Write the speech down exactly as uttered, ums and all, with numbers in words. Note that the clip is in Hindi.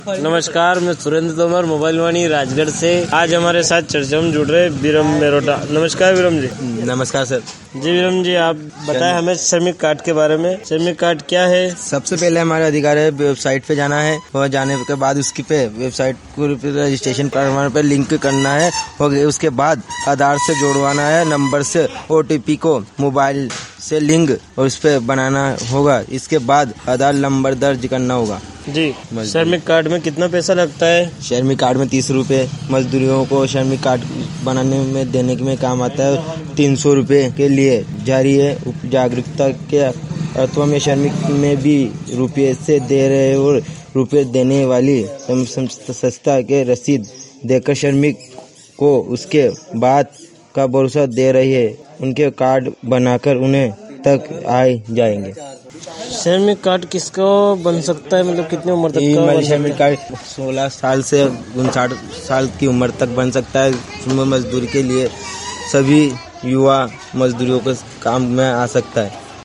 नमस्कार, मैं सुरेंद्र तोमर, मोबाइल वाणी राजगढ़ से। आज हमारे साथ चर्चा में जुड़ रहे विरम मेरोटा। नमस्कार विरम जी। नमस्कार सर जी। विरम जी, आप बताएं हमें श्रमिक कार्ड के बारे में। श्रमिक कार्ड क्या है? सबसे पहले हमारा अधिकार है वेबसाइट पे जाना है और जाने के बाद उसकी पे वेबसाइट को रजिस्ट्रेशन करवाने पे लिंक करना है और उसके बाद आधार से जोड़वाना है, नंबर से ओटीपी को मोबाइल से लिंक और उस पे बनाना होगा। इसके बाद आधार नंबर दर्ज करना होगा। जी। श्रमिक कार्ड में कितना पैसा लगता है? श्रमिक कार्ड में तीस रुपए मजदूरों को श्रमिक कार्ड बनाने में देने में काम आता है। तीन सौ रुपए के लिए जारी है। जागरूकता के अर्थों में श्रमिक में भी रुपये से दे रहे और रुपये देने वाली संस्था के रसीद देकर श्रमिक को उसके बाद का भरोसा दे रही है। उनके कार्ड बनाकर उन्हें तक आए जाएंगे। श्रमिक कार्ड किसको बन सकता है, मतलब कितनी उम्र तक का? श्रमिक कार्ड सोलह साल से उनसाठ साल की उम्र तक बन सकता है। मजदूरी के लिए सभी युवा मजदूरों के काम में आ सकता है।